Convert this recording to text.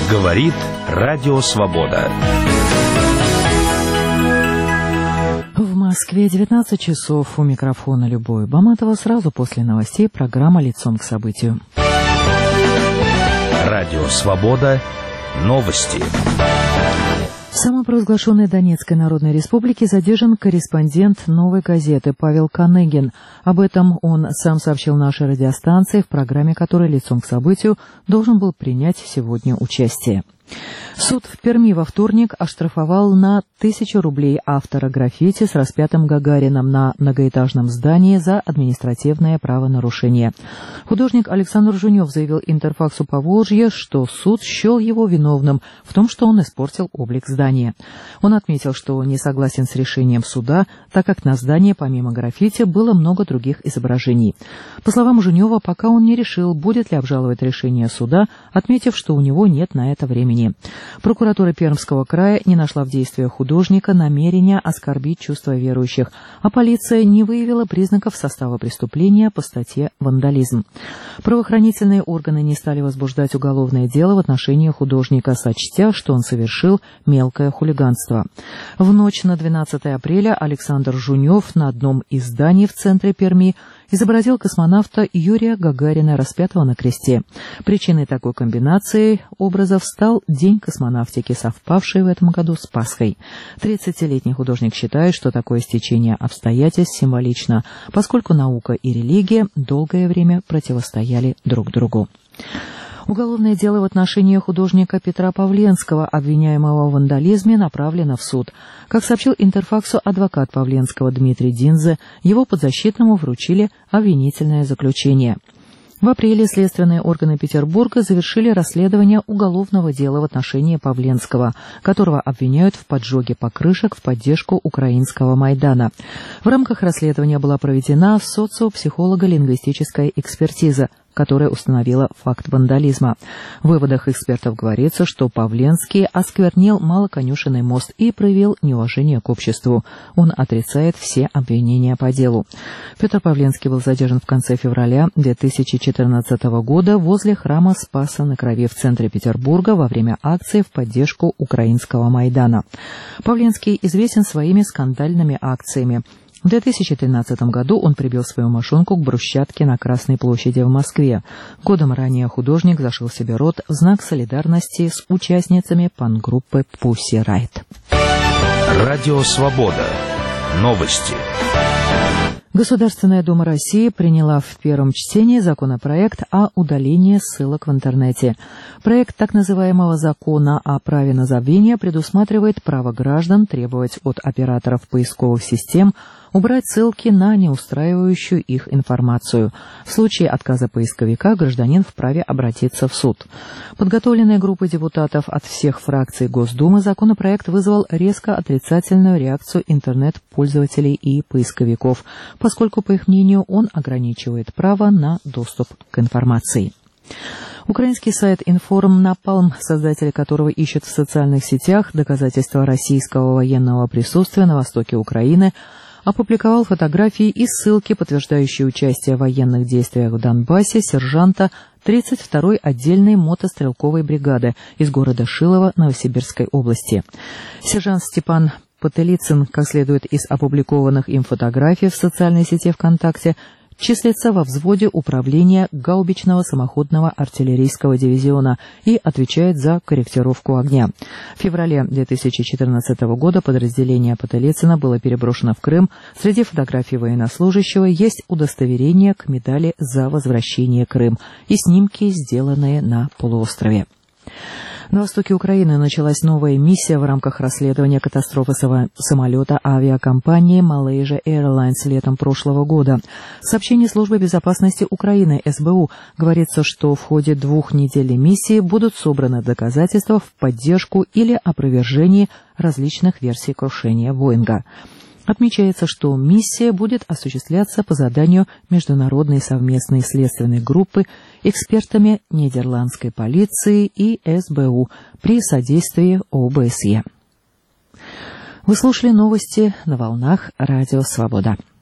Говорит Радио Свобода. В Москве 19 часов. У микрофона Любовь Баматова. Сразу после новостей программа «Лицом к событию». Радио Свобода. Новости. В самопровозглашенной Донецкой Народной Республике задержан корреспондент «Новой газеты» Павел Каныгин. Об этом он сам сообщил нашей радиостанции, в программе которой «Лицом к событию» должен был принять сегодня участие. Суд в Перми во вторник оштрафовал на 1000 рублей автора граффити с распятым Гагарином на многоэтажном здании за административное правонарушение. Художник Александр Жунев заявил Интерфаксу Поволжье, что суд счел его виновным в том, что он испортил облик здания. Он отметил, что не согласен с решением суда, так как на здании помимо граффити было много других изображений. По словам Жунева, пока он не решил, будет ли обжаловать решение суда, отметив, что у него нет на это времени. Прокуратура Пермского края не нашла в действиях художника намерения оскорбить чувства верующих, а полиция не выявила признаков состава преступления по статье «Вандализм». Правоохранительные органы не стали возбуждать уголовное дело в отношении художника, сочтя, что он совершил мелкое хулиганство. В ночь на 12 апреля Александр Жунев на одном из зданий в центре Перми изобразил космонавта Юрия Гагарина, распятого на кресте. Причиной такой комбинации образов стал День космонавтики, совпавший в этом году с Пасхой. 30-летний художник считает, что такое стечение обстоятельств символично, поскольку наука и религия долгое время противостояли друг другу. Уголовное дело в отношении художника Петра Павленского, обвиняемого в вандализме, направлено в суд. Как сообщил Интерфаксу адвокат Павленского Дмитрий Динзе, его подзащитному вручили обвинительное заключение. В апреле следственные органы Петербурга завершили расследование уголовного дела в отношении Павленского, которого обвиняют в поджоге покрышек в поддержку украинского Майдана. В рамках расследования была проведена социопсихолого-лингвистическая экспертиза, которая установила факт вандализма. В выводах экспертов говорится, что Павленский осквернил Малоконюшенный мост и проявил неуважение к обществу. Он отрицает все обвинения по делу. Петр Павленский был задержан в конце февраля 2014 года возле храма Спаса на Крови в центре Петербурга во время акции в поддержку украинского Майдана. Павленский известен своими скандальными акциями. В 2013 году он прибил свою машинку к брусчатке на Красной площади в Москве. Годом ранее художник зашил себе рот в знак солидарности с участницами панк-группы Pussy Riot. Радио Свобода. Новости. Государственная Дума России приняла в первом чтении законопроект о удалении ссылок в интернете. Проект так называемого закона о праве на забвение предусматривает право граждан требовать от операторов поисковых систем убрать ссылки на неустраивающую их информацию. В случае отказа поисковика гражданин вправе обратиться в суд. Подготовленной группой депутатов от всех фракций Госдумы законопроект вызвал резко отрицательную реакцию интернет-пользователей и поисковиков, поскольку, по их мнению, он ограничивает право на доступ к информации. Украинский сайт Информ Напалм, создатели которого ищут в социальных сетях доказательства российского военного присутствия на востоке Украины, опубликовал фотографии и ссылки, подтверждающие участие в военных действиях в Донбассе сержанта 32-й отдельной мотострелковой бригады из города Шилово Новосибирской области. Сержант Степан Потылицын, как следует из опубликованных им фотографий в социальной сети ВКонтакте, числится во взводе управления гаубичного самоходного артиллерийского дивизиона и отвечает за корректировку огня. В феврале 2014 года подразделение Потылицына было переброшено в Крым. Среди фотографий военнослужащего есть удостоверение к медали за возвращение Крым и снимки, сделанные на полуострове. На востоке Украины началась новая миссия в рамках расследования катастрофы самолета авиакомпании Malaysia Airlines летом прошлого года. В сообщении Службы безопасности Украины СБУ говорится, что в ходе 2-недельной миссии будут собраны доказательства в поддержку или опровержении различных версий крушения Боинга. Отмечается, что миссия будет осуществляться по заданию международной совместной следственной группы экспертами нидерландской полиции и СБУ при содействии ОБСЕ. Вы слушали новости на волнах Радио Свобода.